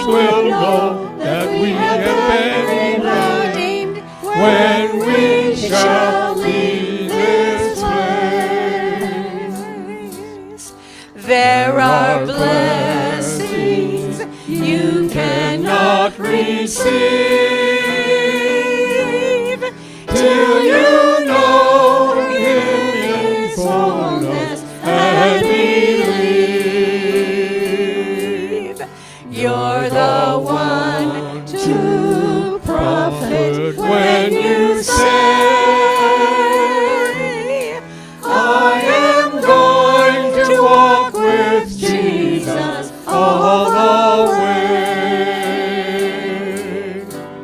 will know that we have been redeemed when we shall leave this place. There are blessings you cannot receive till you know Him in fullness and believe. You're the one to profit when you say, I am going to walk with Jesus all the way.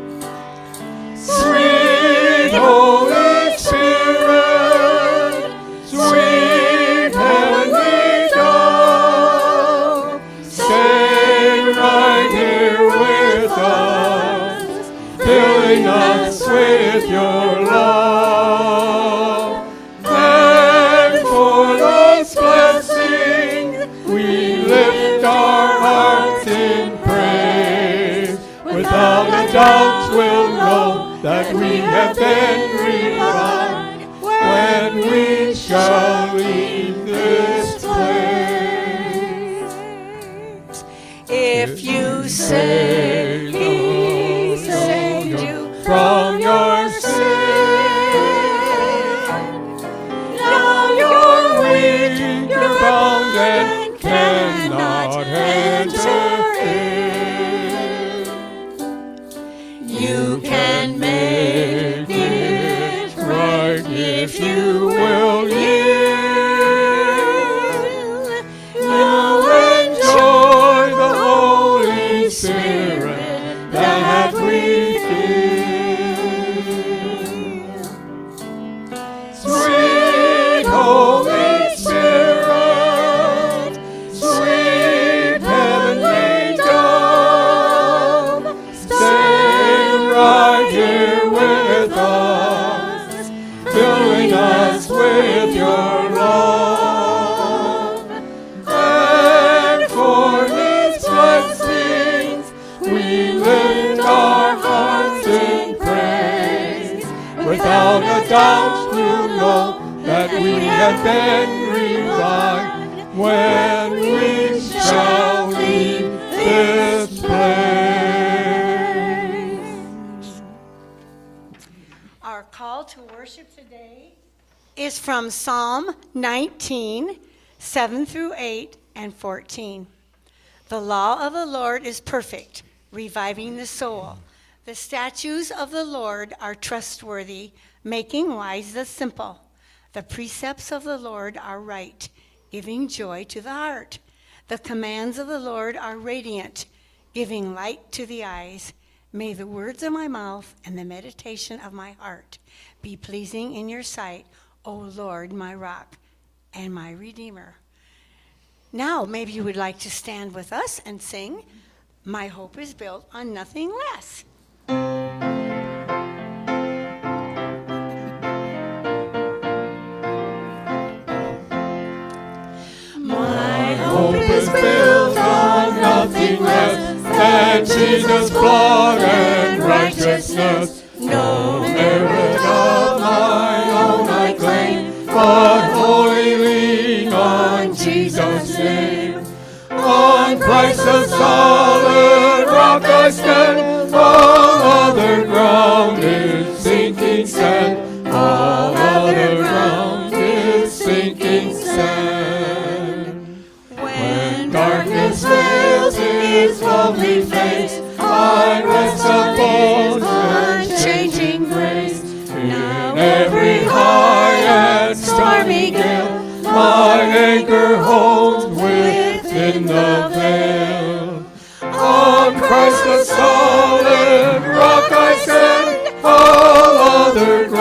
Sweet Holy Spirit, sweet heavenly dove, stay right here with us, filling us with your love. And for those blessings, we lift our hearts in praise. Without a doubt, we'll know that we have been revived when we shall leave this place. If you say He saved you from your sin, now you're weak, you're bound and cannot enter in. You can make it right if you will yield. You'll enjoy the Holy Spirit that we feel. Sweet Holy Spirit, sweet heavenly dove, stay right here with us, filling us with your love. And for these blessings, we lift our hearts in praise. Without a doubt, we'll know that we have been revived when we shall leave this place. Our call to worship today is from Psalm 19, 7 through 8 and 14. The law of the Lord is perfect, reviving the soul. The statutes of the Lord are trustworthy, making wise the simple. The precepts of the Lord are right, giving joy to the heart. The commands of the Lord are radiant, giving light to the eyes. May the words of my mouth and the meditation of my heart be pleasing in your sight, O Lord, my rock and my redeemer. Now, maybe you would like to stand with us and sing, My Hope is Built on Nothing Less. My hope is built on nothing less than Jesus' blood and righteousness. No merit of my own I claim, but wholly lean on Jesus' name. On Christ the solid rock I stand, all other ground is sinking sand. All other ground is sinking sand. When darkness veils His lovely face, I rest upon unchanging grace. In every high and stormy gale, my anchor holds within the veil. On Christ the solid rock I stand, all other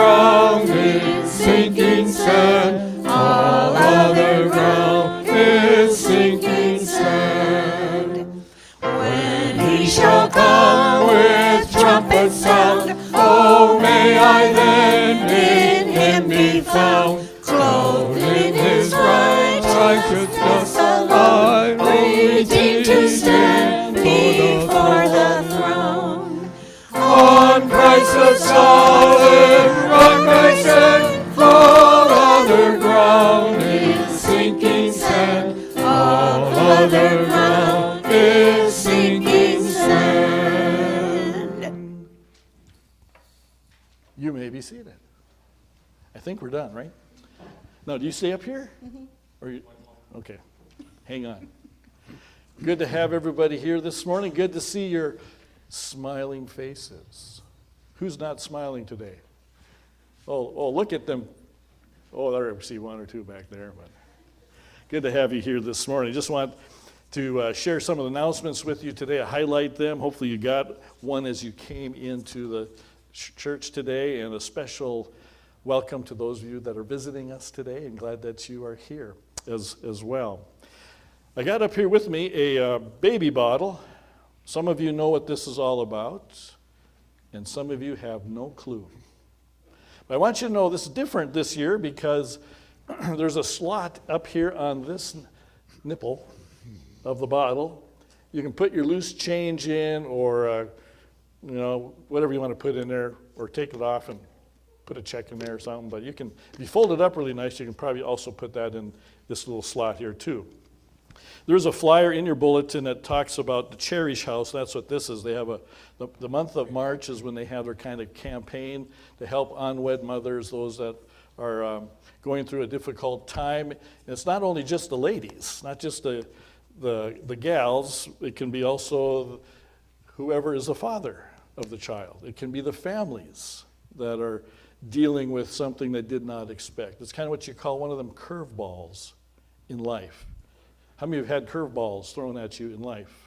You may be seated. I think we're done, right? Now, do you stay up here? Or you, okay, hang on. Good to have everybody here this morning. Good to see your smiling faces. Who's not smiling today? Oh, look at them. Oh, there I see one or two back there. But good to have you here this morning. Just want to share some of the announcements with you today. I highlight them. Hopefully you got one as you came into the church today, and a special welcome to those of you that are visiting us today, and glad that you are here as well. I got up here with me a baby bottle. Some of you know what this is all about, and some of you have no clue. But I want you to know this is different this year because there's a slot up here on this nipple of the bottle. You can put your loose change in, or whatever you want to put in there, or take it off and put a check in there or something. But you can, if you fold it up really nice, you can probably also put that in this little slot here too. There's a flyer in your bulletin that talks about the Cherish House. That's what this is. They have the month of March is when they have their kind of campaign to help unwed mothers, those that are going through a difficult time. And it's not only just the ladies, not just the gals. It can be also whoever is the father of the child. It can be the families that are dealing with something they did not expect. It's kind of what you call one of them curveballs in life. How many of you have had curveballs thrown at you in life?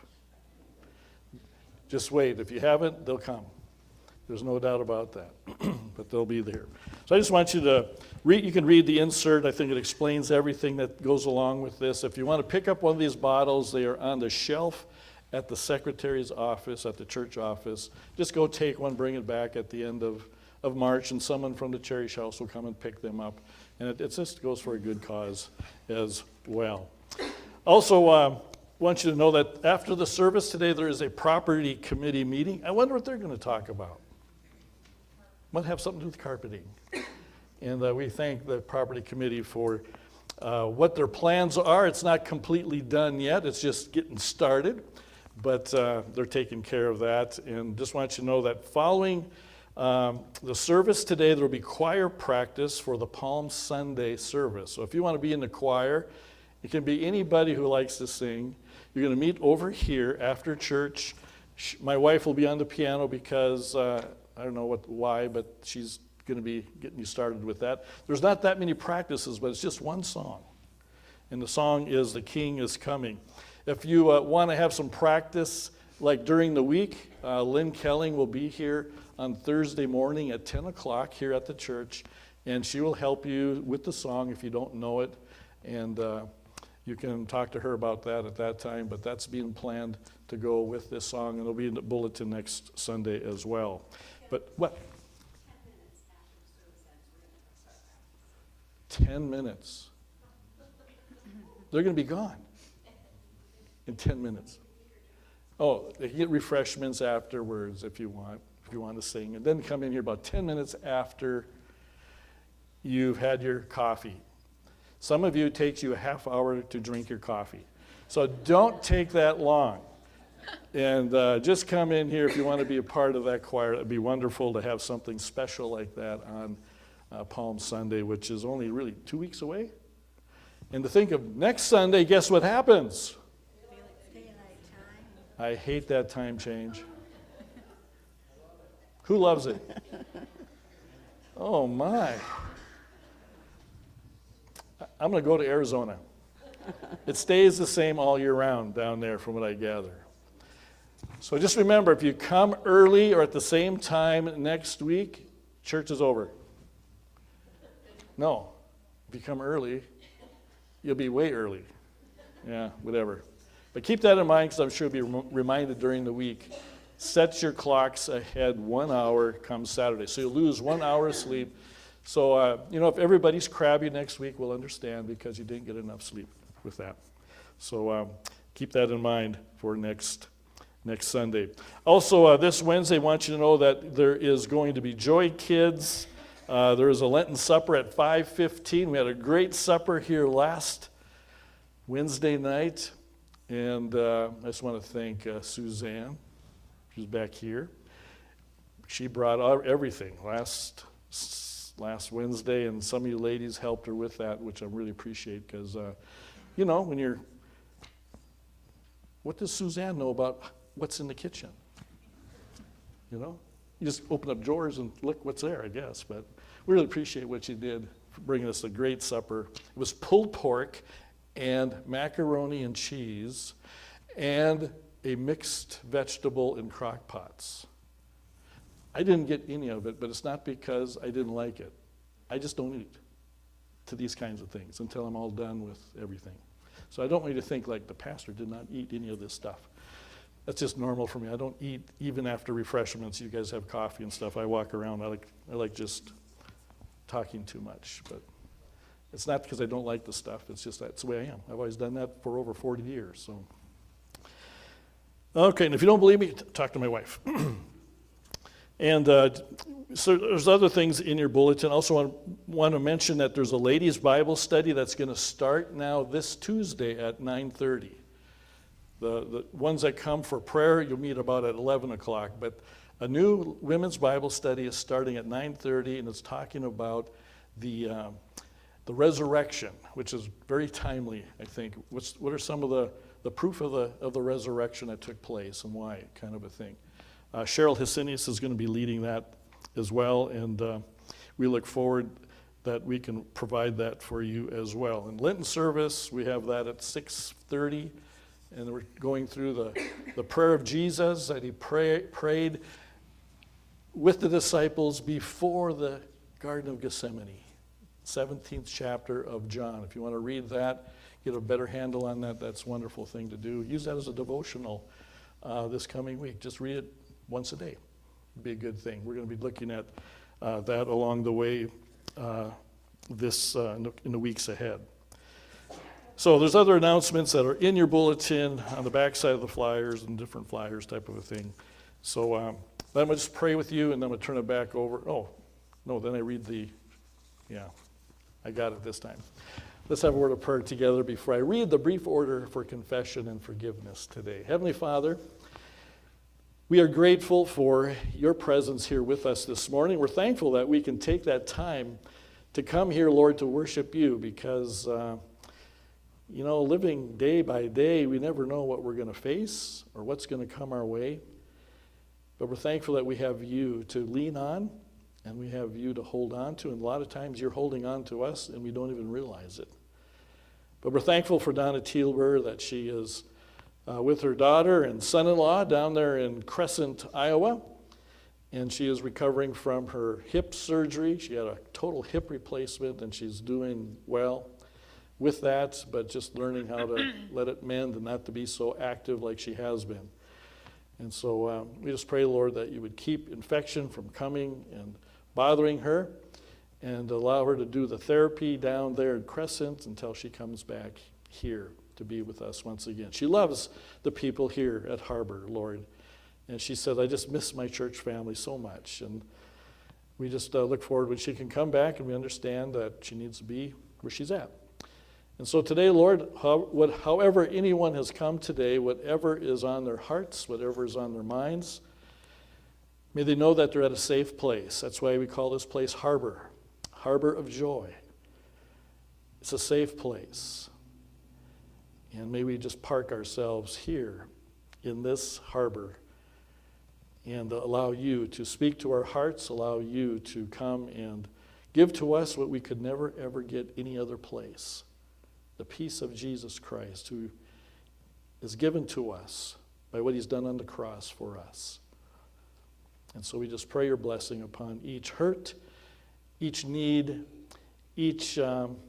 Just wait. If you haven't, they'll come. There's no doubt about that. But they'll be there. So I just want you to read. You can read the insert. I think it explains everything that goes along with this. If you want to pick up one of these bottles, they are on the shelf at the secretary's office, at the church office. Just go take one, bring it back at the end of March, and someone from the Cherish House will come and pick them up. And it just goes for a good cause as well. Also, want you to know that after the service today, there is a property committee meeting. I wonder what they're going to talk about. Might have something to do with carpeting. And we thank the property committee for what their plans are. It's not completely done yet. It's just getting started. But they're taking care of that. And just want you to know that following the service today, there will be choir practice for the Palm Sunday service. So if you want to be in the choir, it can be anybody who likes to sing. You're going to meet over here after church. My wife will be on the piano because I don't know why, but she's going to be getting you started with that. There's not that many practices, but it's just one song. And the song is "The King is Coming." If you want to have some practice, like during the week, Lynn Kelling will be here on Thursday morning at 10 o'clock here at the church, and she will help you with the song if you don't know it. And you can talk to her about that at that time, but that's being planned to go with this song, and it'll be in the bulletin next Sunday as well. But what? 10 minutes. They're going to be gone in 10 minutes. Oh, they can get refreshments afterwards if you want to sing. And then come in here about 10 minutes after you've had your coffee. Some of you, it takes you a half hour to drink your coffee. So don't take that long. And just come in here if you want to be a part of that choir. It would be wonderful to have something special like that on Palm Sunday, which is only really 2 weeks away. And to think of next Sunday, guess what happens? I hate that time change. Who loves it? Oh, my. I'm going to go to Arizona. It stays the same all year round down there from what I gather. So just remember, if you come early or at the same time next week, church is over. No. If you come early, you'll be way early. Yeah, whatever. But keep that in mind because I'm sure you'll be reminded during the week. Set your clocks ahead 1 hour come Saturday. So you'll lose 1 hour of sleep. So, if everybody's crabby next week, we'll understand because you didn't get enough sleep with that. So keep that in mind for next Sunday. Also, this Wednesday, I want you to know that there is going to be Joy Kids. There is a Lenten supper at 5:15. We had a great supper here last Wednesday night. And I just want to thank Suzanne, who's back here. she brought everything last Wednesday, and some of you ladies helped her with that, which I really appreciate because, what does Suzanne know about what's in the kitchen? You just open up drawers and look what's there, I guess. But we really appreciate what she did for bringing us a great supper. It was pulled pork and macaroni and cheese and a mixed vegetable in crock pots. I didn't get any of it, but it's not because I didn't like it. I just don't eat to these kinds of things until I'm all done with everything. So I don't want you to think like the pastor did not eat any of this stuff. That's just normal for me. I don't eat even after refreshments. You guys have coffee and stuff. I walk around. I like just talking too much. But it's not because I don't like the stuff. It's just that's the way I am. I've always done that for over 40 years. So. Okay, and if you don't believe me, talk to my wife. And so there's other things in your bulletin. I also want to mention that there's a ladies' Bible study that's going to start now this Tuesday at 9:30. The ones that come for prayer, you'll meet about at 11 o'clock. But a new women's Bible study is starting at 9:30, and it's talking about the resurrection, which is very timely, I think. What are some of the proof of the resurrection that took place and why, kind of a thing. Cheryl Hysinius is going to be leading that as well, and we look forward that we can provide that for you as well. In Lenten service, we have that at 6:30, and we're going through the prayer of Jesus that he prayed with the disciples before the Garden of Gethsemane, 17th chapter of John. If you want to read that, get a better handle on that, that's a wonderful thing to do. Use that as a devotional this coming week. Just read it once a day. It'd be a good thing. We're going to be looking at that along the way in the weeks ahead. So there's other announcements that are in your bulletin on the back side of the flyers and different flyers type of a thing. So I'm going to just pray with you, and then I'm going to turn it back over. Oh, no, then I read I got it this time. Let's have a word of prayer together before I read the brief order for confession and forgiveness today. Heavenly Father, we are grateful for your presence here with us this morning. We're thankful that we can take that time to come here, Lord, to worship you because, living day by day, we never know what we're going to face or what's going to come our way. But we're thankful that we have you to lean on and we have you to hold on to. And a lot of times you're holding on to us and we don't even realize it. But we're thankful for Donna Thielber that she is with her daughter and son-in-law down there in Crescent, Iowa. And she is recovering from her hip surgery. She had a total hip replacement, and she's doing well with that, but just learning how to let it mend and not to be so active like she has been. And so we just pray, Lord, that you would keep infection from coming and bothering her and allow her to do the therapy down there in Crescent until she comes back here to be with us once again. She loves the people here at Harbor, Lord. And she said, I just miss my church family so much. And we just look forward when she can come back, and we understand that she needs to be where she's at. And so today, Lord, however anyone has come today, whatever is on their hearts, whatever is on their minds, may they know that they're at a safe place. That's why we call this place Harbor, Harbor of Joy. It's a safe place. And may we just park ourselves here in this harbor and allow you to speak to our hearts, allow you to come and give to us what we could never, ever get any other place. The peace of Jesus Christ, who is given to us by what he's done on the cross for us. And so we just pray your blessing upon each hurt, each need, each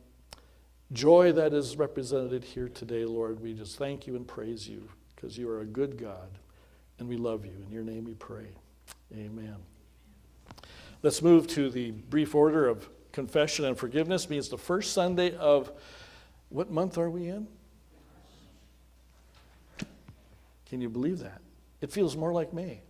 joy that is represented here today, Lord. We just thank you and praise you because you are a good God, and we love you. In your name we pray. Amen. Let's move to the brief order of confession and forgiveness. It means the first Sunday of, what month are we in? Can you believe that? It feels more like May.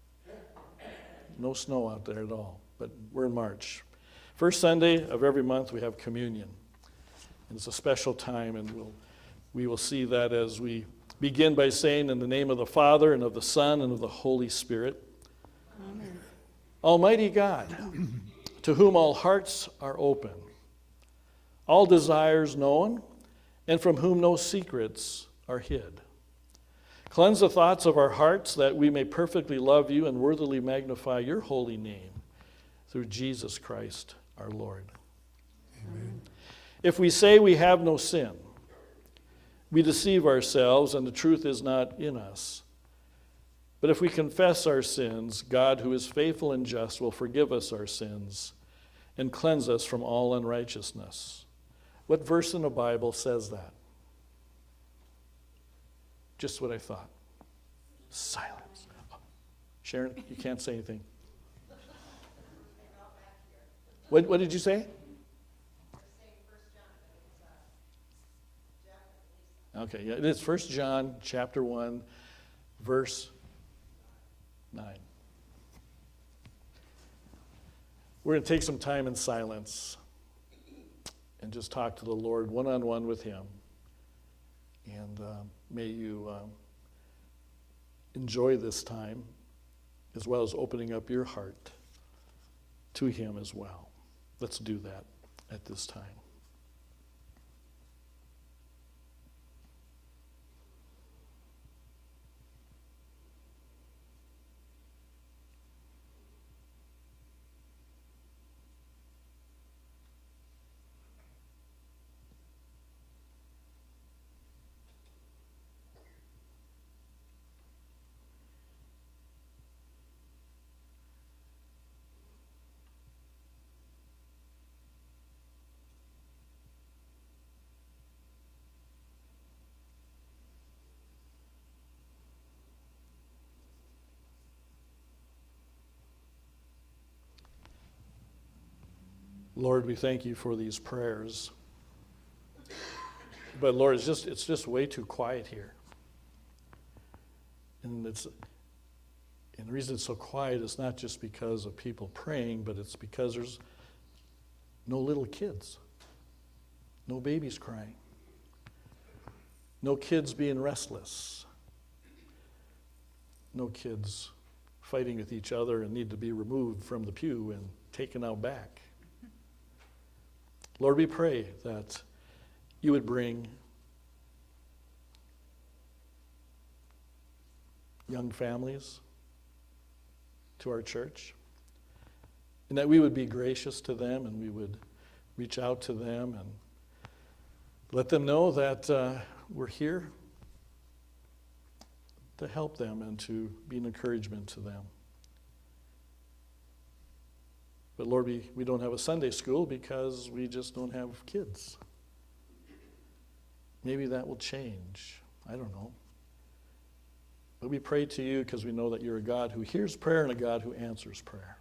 No snow out there at all, but we're in March. First Sunday of every month we have communion. And it's a special time, and we will see that as we begin by saying, in the name of the Father, and of the Son, and of the Holy Spirit. Amen. Almighty God, to whom all hearts are open, all desires known, and from whom no secrets are hid. Cleanse the thoughts of our hearts that we may perfectly love you and worthily magnify your holy name through Jesus Christ our Lord. Amen. If we say we have no sin, we deceive ourselves and the truth is not in us. But if we confess our sins, God, who is faithful and just, will forgive us our sins and cleanse us from all unrighteousness. What verse in the Bible says that? Just what I thought. Silence. Oh, Sharon, you can't say anything. What did you say? Okay, yeah, it is 1 John chapter 1, verse 9. We're going to take some time in silence and just talk to the Lord one-on-one with him. And may you enjoy this time as well as opening up your heart to him as well. Let's do that at this time. Lord, we thank you for these prayers. But Lord, it's just way too quiet here. And the reason it's so quiet is not just because of people praying, but it's because there's no little kids, no babies crying, no kids being restless, no kids fighting with each other and need to be removed from the pew and taken out back. Lord, we pray that you would bring young families to our church, and that we would be gracious to them and we would reach out to them and let them know that we're here to help them and to be an encouragement to them. But Lord, we don't have a Sunday school because we just don't have kids. Maybe that will change. I don't know. But we pray to you because we know that you're a God who hears prayer and a God who answers prayer.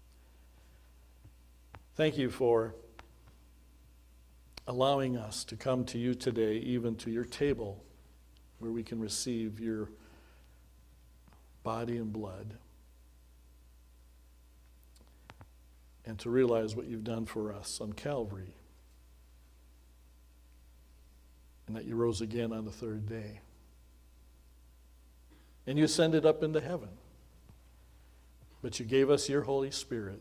Thank you for allowing us to come to you today, even to your table, where we can receive your body and blood, and to realize what you've done for us on Calvary, and that you rose again on the third day. And you ascended up into heaven. But you gave us your Holy Spirit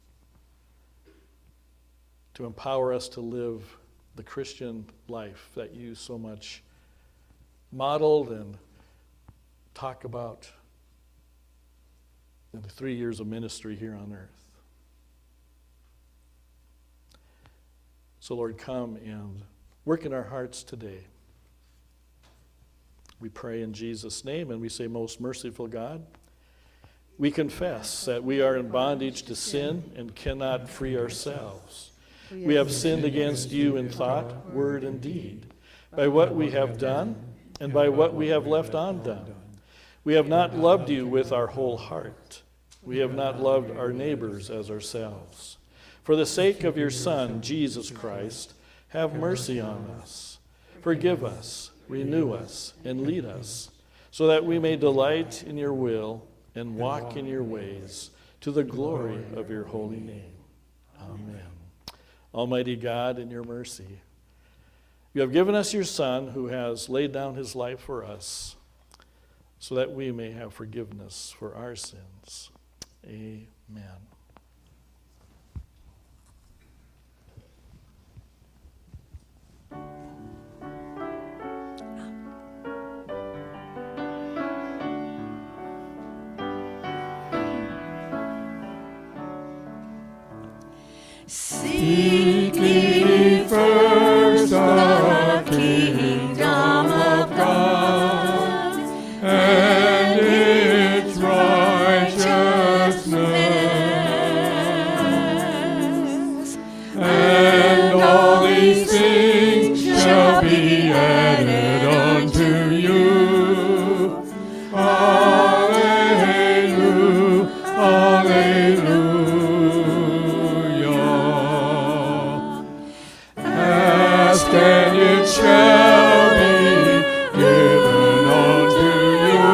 to empower us to live the Christian life that you so much modeled and talk about in the 3 years of ministry here on earth. So Lord, come and work in our hearts today. We pray in Jesus' name, and we say, most merciful God, we confess that we are in bondage to sin and cannot free ourselves. We have sinned against you in thought, word, and deed, by what we have done and by what we have left undone. We have not loved you with our whole heart. We have not loved our neighbors as ourselves. For the sake of your Son, Jesus Christ, have mercy on us. Forgive us, renew us, and lead us, so that we may delight in your will and walk in your ways, to the glory of your holy name. Amen. Almighty God, in your mercy, you have given us your Son, who has laid down his life for us, so that we may have forgiveness for our sins. Amen. Seek ye first the kingdom of God and its righteousness, and all these things shall be added unto you. Alleluia, alleluia. Ask and it shall be given unto you.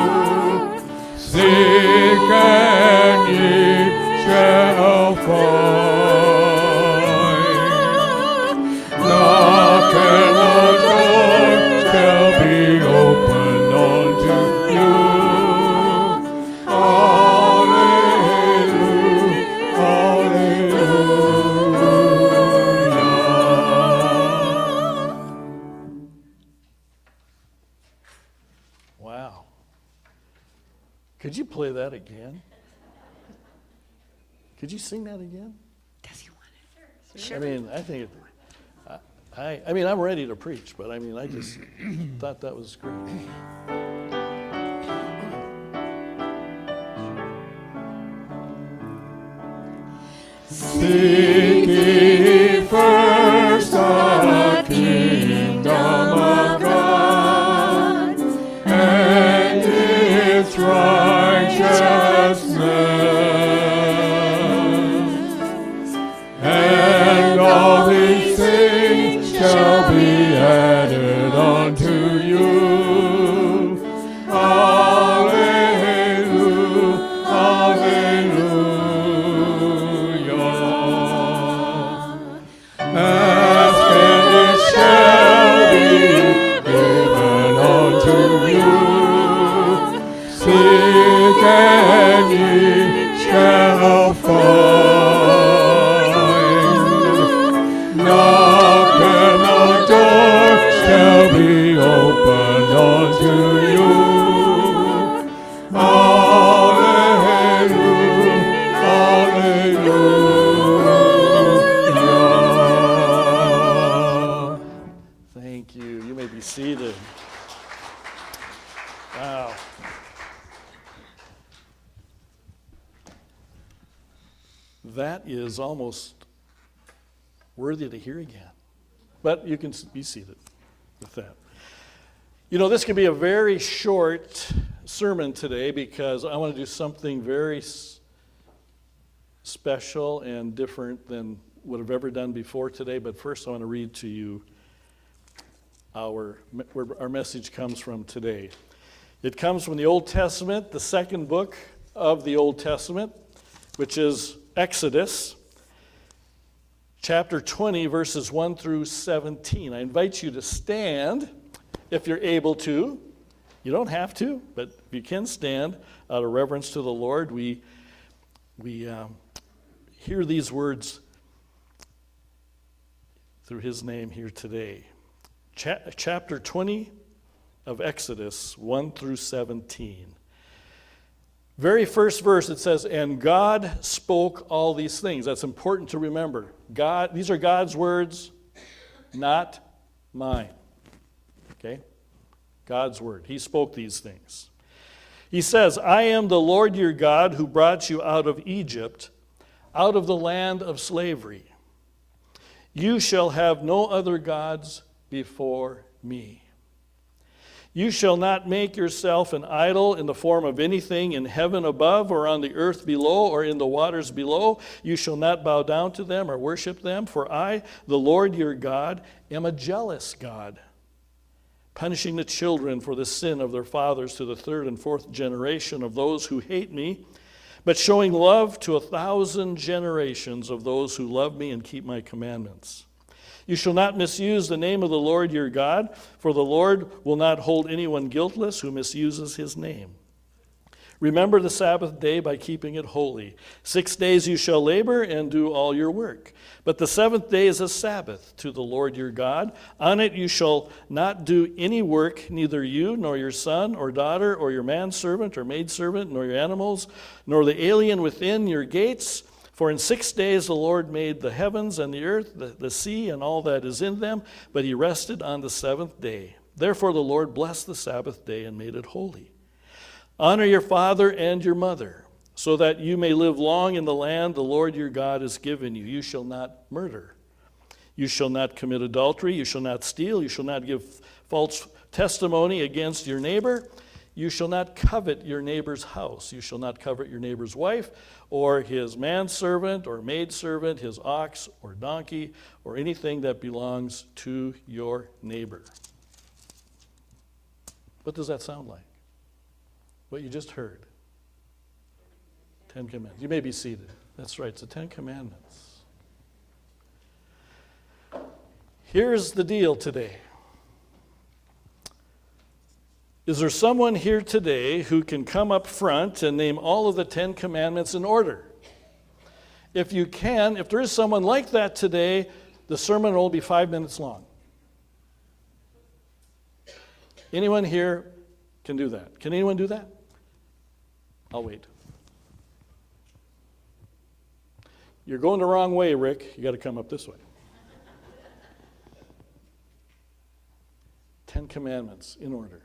Seek and ye shall find. Knock and the door shall be opened unto you. Alleluia, alleluia. Wow. Could you play that again? Could you sing that again? Does he want it? I mean, I think it, I mean, I'm ready to preach, but I mean, I just thought that was great. Seek ye first the kingdom of God and its righteousness, and all these things shall be added unto you. Alleluia, alleluia. Ask and it shall be given unto you. Seek and ye shall find. Knock and the door shall be opened unto you. Hallelujah. Thank you. You may be seated. Wow. That is almost worthy to hear again. But you can be seated with that. You know, this can be a very short sermon today because I want to do something very special and different than what I've ever done before today. But first I want to read to you where our message comes from today. It comes from the Old Testament, the second book of the Old Testament, which is Exodus, chapter 20, verses 1 through 17. I invite you to stand if you're able to. You don't have to, but if you can stand out of reverence to the Lord, we hear these words through his name here today. Chapter 20 of Exodus, 1 through 17. Very first verse, it says, and God spoke all these things. That's important to remember. God, these are God's words, not mine. Okay? God's word. He spoke these things. He says, I am the Lord your God who brought you out of Egypt, out of the land of slavery. You shall have no other gods before me. You shall not make yourself an idol in the form of anything in heaven above or on the earth below or in the waters below. You shall not bow down to them or worship them, for I, the Lord your God, am a jealous God, punishing the children for the sin of their fathers to the third and fourth generation of those who hate me, but showing love to 1,000 generations of those who love me and keep my commandments. You shall not misuse the name of the Lord your God, for the Lord will not hold anyone guiltless who misuses his name. Remember the Sabbath day by keeping it holy. 6 days you shall labor and do all your work. But the seventh day is a Sabbath to the Lord your God. On it you shall not do any work, neither you, nor your son or daughter, or your manservant or maidservant, nor your animals, nor the alien within your gates. For in 6 days the Lord made the heavens and the earth, the sea, and all that is in them, but he rested on the seventh day. Therefore the Lord blessed the Sabbath day and made it holy. Honor your father and your mother, so that you may live long in the land the Lord your God has given you. You shall not murder. You shall not commit adultery. You shall not steal. You shall not give false testimony against your neighbor. You shall not covet your neighbor's house. You shall not covet your neighbor's wife, or his manservant or maidservant, his ox or donkey, or anything that belongs to your neighbor. What does that sound like? What you just heard. 10 Commandments. You may be seated. That's right, it's the 10 Commandments. Here's the deal today. Is there someone here today who can come up front and name all of the 10 Commandments in order? If you can, if there is someone like that today, the sermon will be 5 minutes long. Anyone here can do that? Can anyone do that? I'll wait. You're going the wrong way, Rick. You got to come up this way. 10 Commandments in order.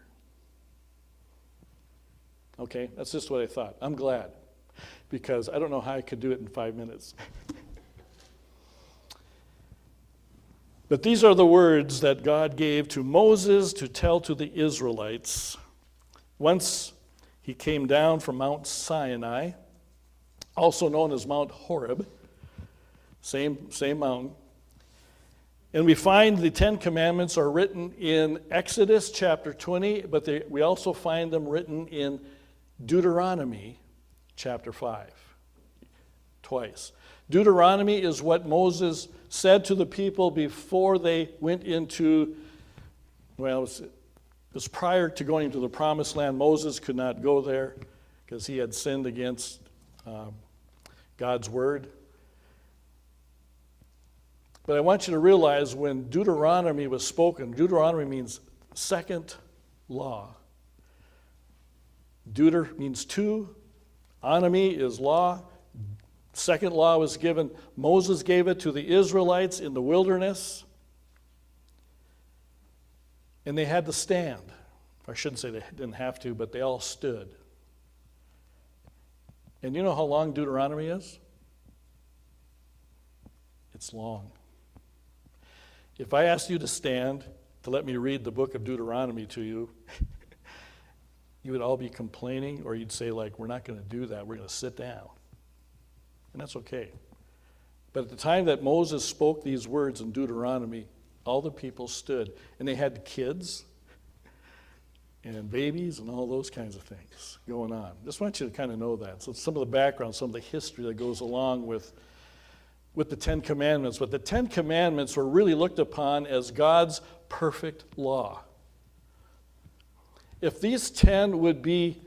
Okay, that's just what I thought. I'm glad, because I don't know how I could do it in 5 minutes. But these are the words that God gave to Moses to tell to the Israelites once he came down from Mount Sinai, also known as Mount Horeb, same mountain. And we find the 10 Commandments are written in Exodus chapter 20, but we also find them written in Deuteronomy chapter 5, twice. Deuteronomy is what Moses said to the people before they went into, well, it was prior to going to the promised land. Moses could not go there because he had sinned against God's word. But I want you to realize when Deuteronomy was spoken, Deuteronomy means second law. Deuter means two. Onomy is law. Second law was given. Moses gave it to the Israelites in the wilderness. And they had to stand. I shouldn't say they didn't have to, but they all stood. And you know how long Deuteronomy is? It's long. If I asked you to stand to let me read the book of Deuteronomy to you, you would all be complaining, or you'd say, like, we're not going to do that. We're going to sit down. And that's okay. But at the time that Moses spoke these words in Deuteronomy, all the people stood. And they had kids and babies and all those kinds of things going on. Just want you to kind of know that. So some of the background, some of the history that goes along with the 10 Commandments. But the 10 Commandments were really looked upon as God's perfect law. If these 10 would be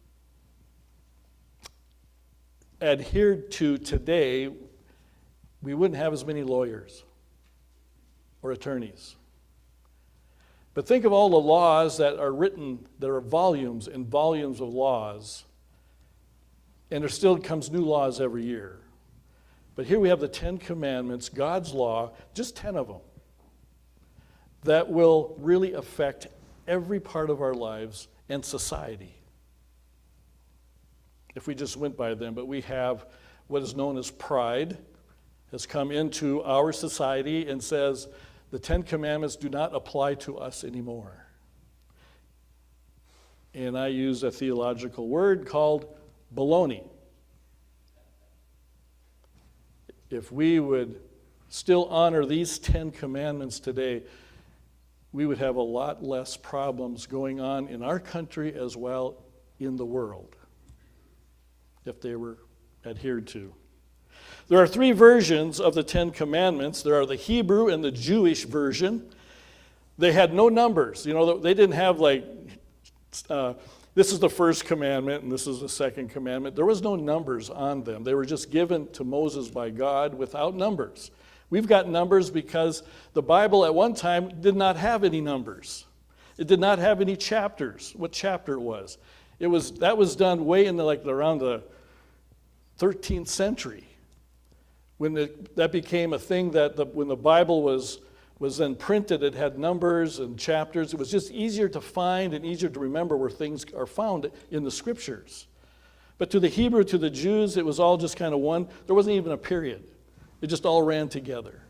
adhered to today, we wouldn't have as many lawyers or attorneys. But think of all the laws that are written. There are volumes and volumes of laws, and there still comes new laws every year. But here we have the 10 Commandments, God's law, just 10 of them, that will really affect every part of our lives and society if we just went by them. But we have what is known as pride has come into our society and says the 10 Commandments do not apply to us anymore. And I use a theological word called baloney. If we would still honor these 10 Commandments today, we would have a lot less problems going on in our country as well in the world if they were adhered to. There are three versions of the 10 Commandments. There are the Hebrew and the Jewish version. They had no numbers. You know, they didn't have like, this is the first commandment and this is the second commandment. There was no numbers on them. They were just given to Moses by God without numbers. We've got numbers because the Bible at one time did not have any numbers. It did not have any chapters, what chapter it was. That was done way in around the 13th century. that became a thing that when the Bible was then printed, it had numbers and chapters. It was just easier to find and easier to remember where things are found in the Scriptures. But to the Hebrew, to the Jews, it was all just kind of one. There wasn't even a period. It just all ran together.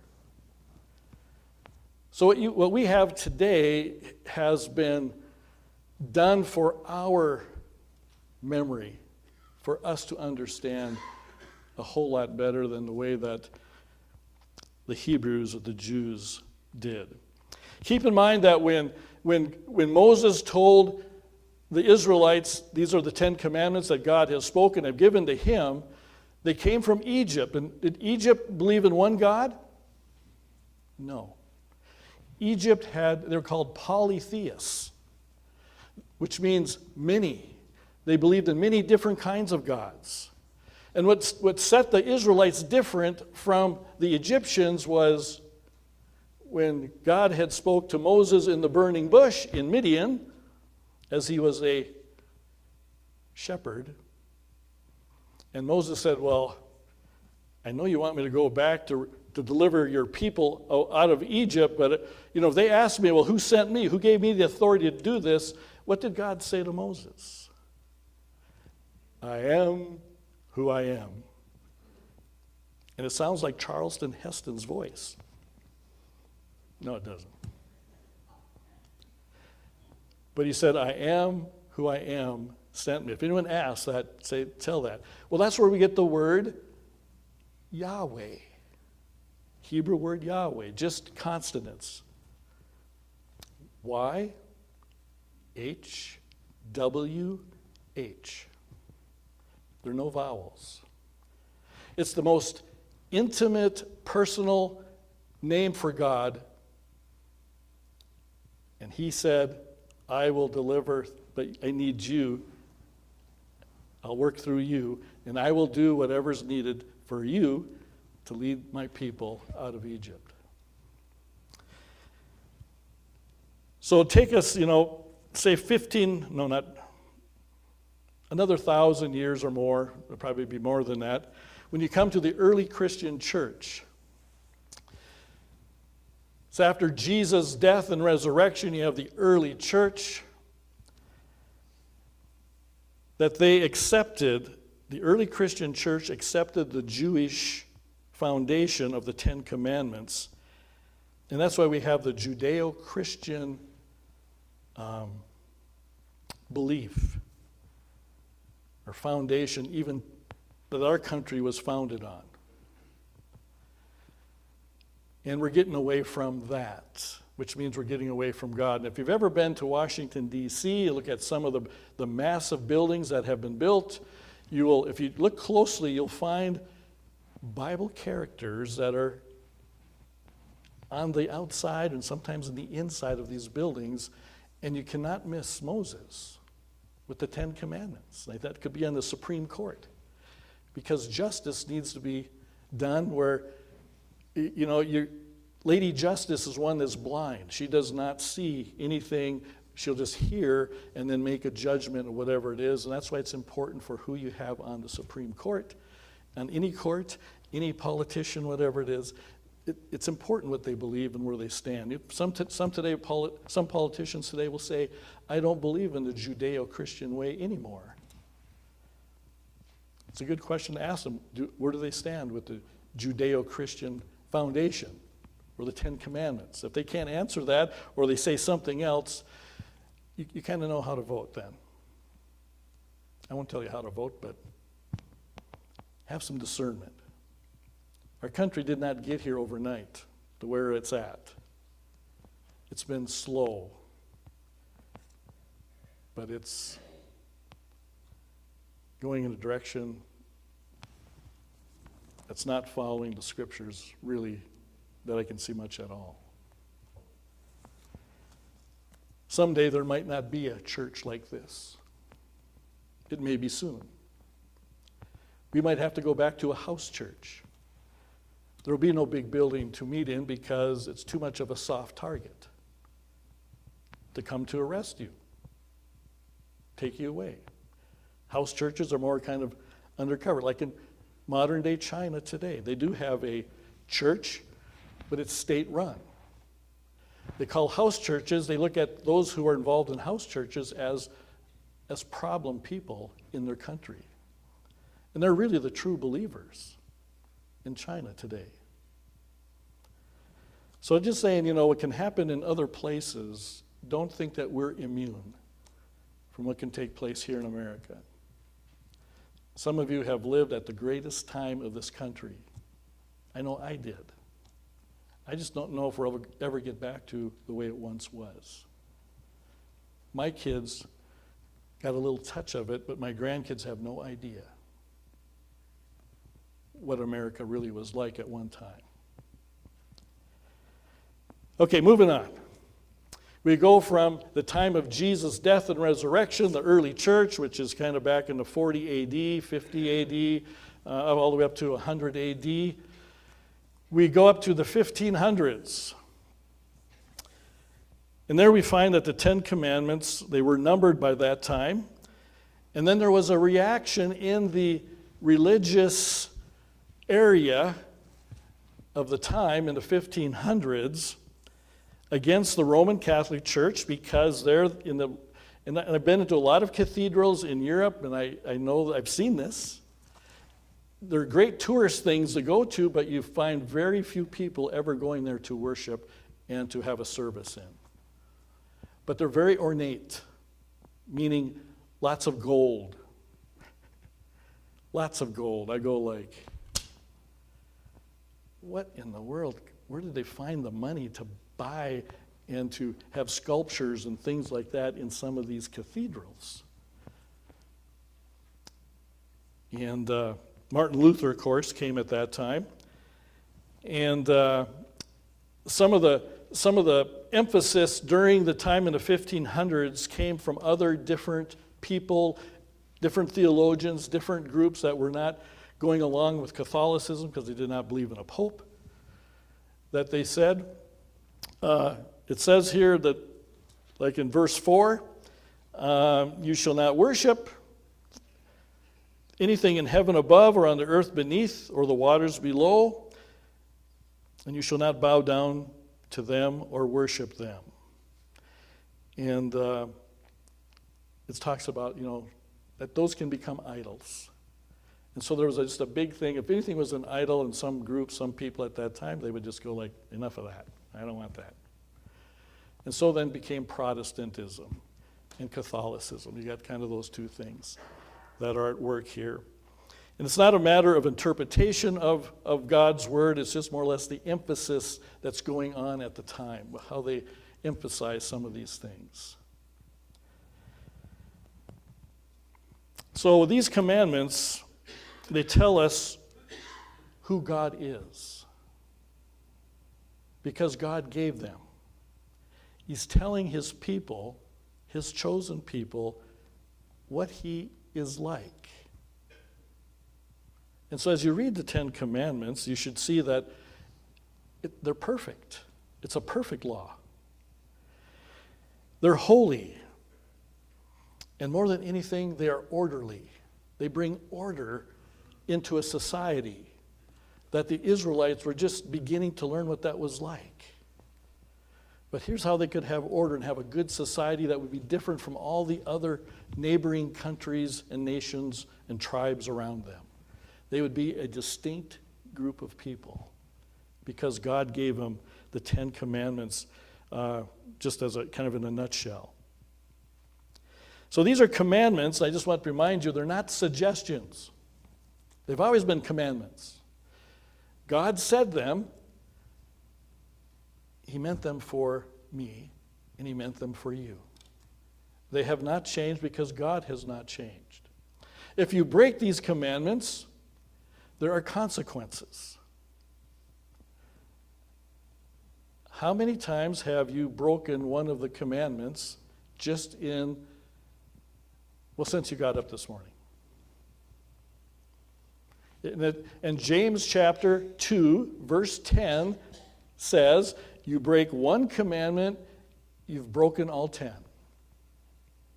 So what we have today has been done for our memory, for us to understand a whole lot better than the way that the Hebrews or the Jews did. Keep in mind that when Moses told the Israelites, these are the 10 commandments that God has spoken and given to him, they came from Egypt. And did Egypt believe in one God? No. Egypt they're called polytheists, which means many. They believed in many different kinds of gods. And what set the Israelites different from the Egyptians was when God had spoke to Moses in the burning bush in Midian, as he was a shepherd. And Moses said, well, I know you want me to go back to deliver your people out of Egypt, but if they ask me, well, who sent me? Who gave me the authority to do this? What did God say to Moses? I am who I am. And it sounds like Charleston Heston's voice. No, it doesn't. But he said, I am who I am, sent me. If anyone asks that, tell that. Well, that's where we get the word Yahweh. Hebrew word Yahweh, just consonants. Y, H, W, H. There are no vowels. It's the most intimate, personal name for God. And he said, I will deliver, but I need you. I'll work through you, and I will do whatever's needed for you to lead my people out of Egypt. So take us, say another 1,000 years or more, it'll probably be more than that, when you come to the early Christian church. So after Jesus' death and resurrection, you have the early church that the early Christian church accepted the Jewish foundation of the 10 Commandments. And that's why we have the Judeo-Christian belief or foundation even that our country was founded on. And we're getting away from that, which means we're getting away from God. And if you've ever been to Washington, D.C., you look at some of the massive buildings that have been built, if you look closely, you'll find Bible characters that are on the outside and sometimes on the inside of these buildings, and you cannot miss Moses with the 10 Commandments. Like that could be on the Supreme Court, because justice needs to be done where, Lady Justice is one that's blind. She does not see anything. She'll just hear and then make a judgment of whatever it is, and that's why it's important for who you have on the Supreme Court. On any court, any politician, whatever it is, it's important what they believe and where they stand. Some politicians today will say, I don't believe in the Judeo-Christian way anymore. It's a good question to ask them. Where do they stand with the Judeo-Christian foundation or the 10 Commandments? If they can't answer that or they say something else, you kind of know how to vote then. I won't tell you how to vote, but have some discernment. Our country did not get here overnight to where it's at. It's been slow, but it's going in a direction that's not following the Scriptures really that I can see much at all. Someday there might not be a church like this. It may be soon. We might have to go back to a house church. There will be no big building to meet in because it's too much of a soft target to come to arrest you, take you away. House churches are more kind of undercover. Like modern day China today. They do have a church, but it's state run. They call house churches, they look at those who are involved in house churches as problem people in their country. And they're really the true believers in China today. So I'm just saying, what can happen in other places, don't think that we're immune from what can take place here in America. Some of you have lived at the greatest time of this country. I know I did. I just don't know if we'll ever get back to the way it once was. My kids got a little touch of it, but my grandkids have no idea what America really was like at one time. Okay, moving on. We go from the time of Jesus' death and resurrection, the early church, which is kind of back in the 40 AD, 50 AD, all the way up to 100 AD. We go up to the 1500s. And there we find that the Ten Commandments, they were numbered by that time. And then there was a reaction in the religious area of the time in the 1500s against the Roman Catholic Church, because they're and I've been into a lot of cathedrals in Europe, and I know I've seen this. They're great tourist things to go to, but you find very few people ever going there to worship and to have a service in. But they're very ornate, meaning lots of gold. Lots of gold. I go like, what in the world? Where did they find the money to buy and to have sculptures and things like that in some of these cathedrals? And Martin Luther, of course, came at that time. And some of the emphasis during the time in the 1500s came from other different people, different theologians, different groups that were not going along with Catholicism because they did not believe in a pope, that they said. It says here that, like in verse 4, you shall not worship anything in heaven above or on the earth beneath or the waters below, and you shall not bow down to them or worship them. And it talks about, that those can become idols. And so there was just a big thing. If anything was an idol in some group, some people at that time, they would just go like, enough of that. I don't want that. And so then became Protestantism and Catholicism. You got kind of those two things that are at work here. And it's not a matter of interpretation of God's word. It's just more or less the emphasis that's going on at the time, how they emphasize some of these things. So these commandments, they tell us who God is, because God gave them. He's telling his people, his chosen people, what he is like. And so as you read the Ten Commandments, you should see that they're perfect. It's a perfect law. They're holy. And more than anything, they are orderly. They bring order into a society that the Israelites were just beginning to learn what that was like. But here's how they could have order and have a good society that would be different from all the other neighboring countries and nations and tribes around them. They would be a distinct group of people because God gave them the Ten Commandments just as a kind of in a nutshell. So these are commandments. I just want to remind you, they're not suggestions. They've always been commandments. God said them. He meant them for me, and he meant them for you. They have not changed because God has not changed. If you break these commandments, there are consequences. How many times have you broken one of the commandments just since you got up this morning? And James chapter 2, verse 10 says, you break one commandment, you've broken all 10.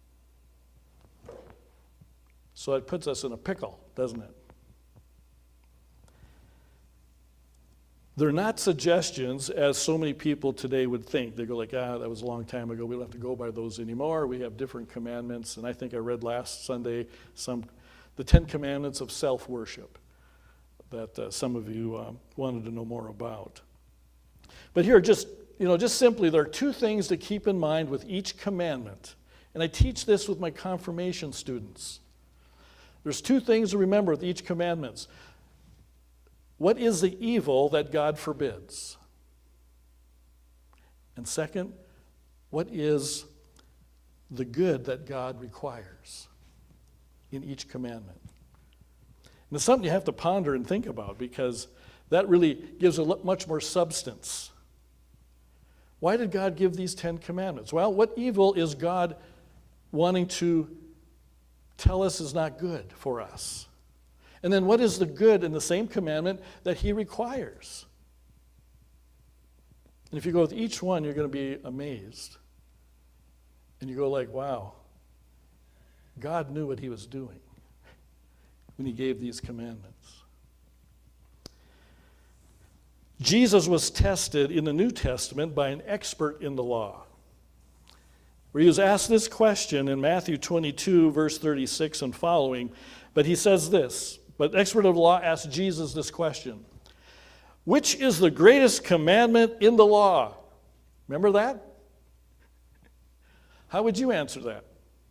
So it puts us in a pickle, doesn't it? They're not suggestions as so many people today would think. They go like, that was a long time ago. We don't have to go by those anymore. We have different commandments. And I think I read last Sunday the 10 Commandments of self-worship that some of you wanted to know more about. But here, just simply, there are two things to keep in mind with each commandment. And I teach this with my confirmation students. There's two things to remember with each commandment. What is the evil that God forbids? And second, what is the good that God requires in each commandment? And it's something you have to ponder and think about, because that really gives much more substance. Why did God give these 10 commandments? Well, what evil is God wanting to tell us is not good for us? And then what is the good in the same commandment that he requires? And if you go with each one, you're going to be amazed. And you go like, wow, God knew what he was doing when he gave these commandments. Jesus was tested in the New Testament by an expert in the law, where he was asked this question in Matthew 22, verse 36 and following. But he says this, but the expert of the law asked Jesus this question: which is the greatest commandment in the law? Remember that? How would you answer that?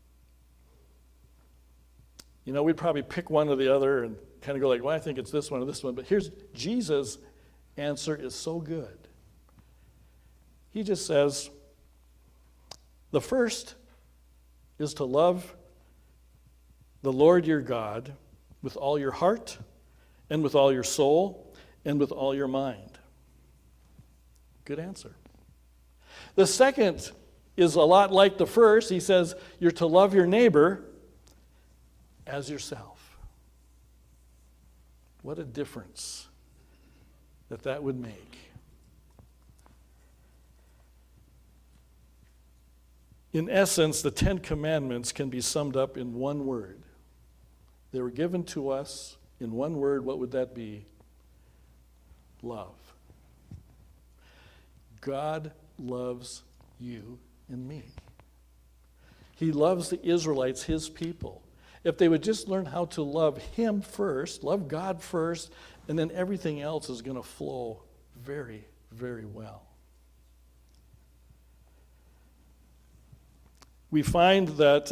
We'd probably pick one or the other and kind of go like, well, I think it's this one or this one. But here's Jesus' answer is so good. He just says, the first is to love the Lord your God with all your heart and with all your soul and with all your mind. Good answer. The second is a lot like the first. He says you're to love your neighbor as yourself. What a difference that would make. In essence, the 10 Commandments can be summed up in one word. They were given to us in one word. What would that be? Love. God loves you and me. He loves the Israelites, his people. If they would just learn how to love him first, love God first, and then everything else is going to flow very, very well. We find that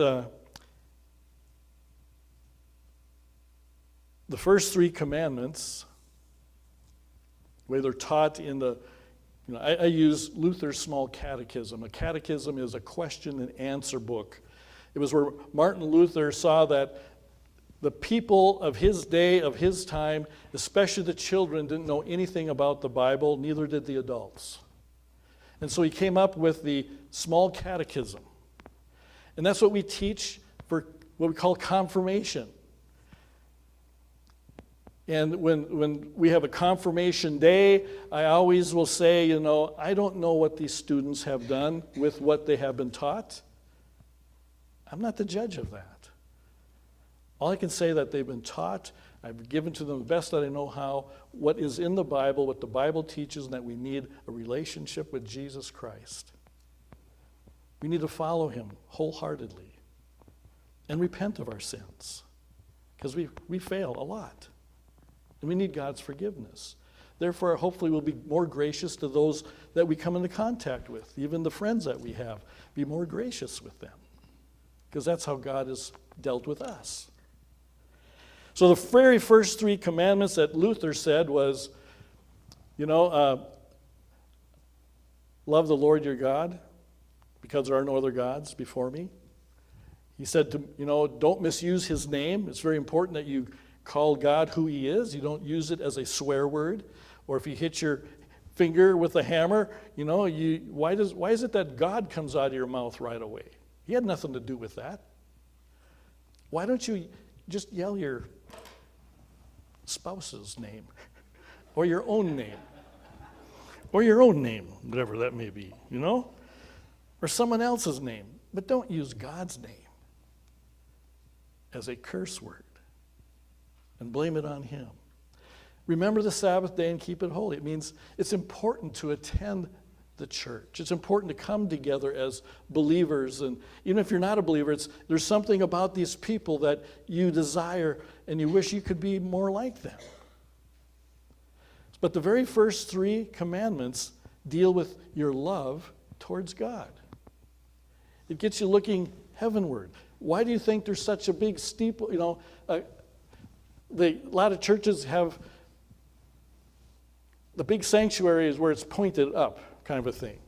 the first 3 commandments, the way they're taught in the, I use Luther's Small Catechism. A catechism is a question and answer book. It was where Martin Luther saw that the people of his day, of his time, especially the children, didn't know anything about the Bible, neither did the adults. And so he came up with the Small Catechism. And that's what we teach for what we call confirmation. And when we have a confirmation day, I always will say, I don't know what these students have done with what they have been taught. I'm not the judge of that. All I can say is that they've been taught. I've given to them the best that I know how, what is in the Bible, what the Bible teaches, and that we need a relationship with Jesus Christ. We need to follow him wholeheartedly and repent of our sins, because we fail a lot. And we need God's forgiveness. Therefore, hopefully we'll be more gracious to those that we come into contact with, even the friends that we have. Be more gracious with them, because that's how God has dealt with us. So the very first 3 commandments that Luther said was, love the Lord your God, because there are no other gods before me. He said don't misuse his name. It's very important that you call God who he is. You don't use it as a swear word. Or if you hit your finger with a hammer, why is it that God comes out of your mouth right away? He had nothing to do with that. Why don't you just yell your spouse's name or your own name? Or your own name, whatever that may be, or someone else's name. But don't use God's name as a curse word and blame it on him. Remember the Sabbath day and keep it holy. It means it's important to attend the church. It's important to come together as believers. And even if you're not a believer, there's something about these people that you desire and you wish you could be more like them. But the very first 3 commandments deal with your love towards God. It gets you looking heavenward. Why do you think there's such a big steeple? You know, a lot of churches have the big sanctuary is where it's pointed up, kind of a thing.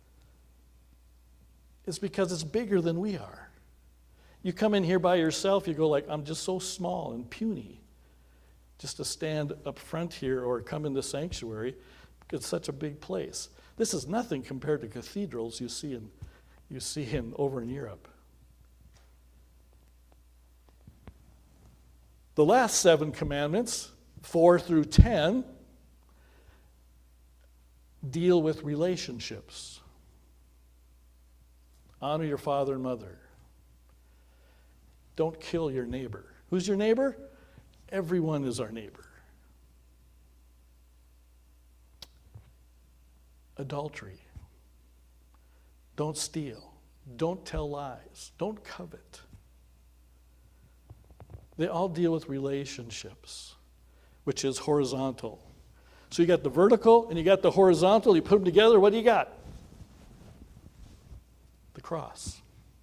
It's because it's bigger than we are. You come in here by yourself, you go like, I'm just so small and puny. Just to stand up front here or come in the sanctuary, because it's such a big place. This is nothing compared to cathedrals you see over in Europe. The last 7 commandments, 4 through 10, deal with relationships. Honor your father and mother. Don't kill your neighbor. Who's your neighbor? Everyone is our neighbor. Adultery. Don't steal. Don't tell lies. Don't covet. They all deal with relationships, which is horizontal. So you got the vertical and you got the horizontal. You put them together, what do you got? The cross.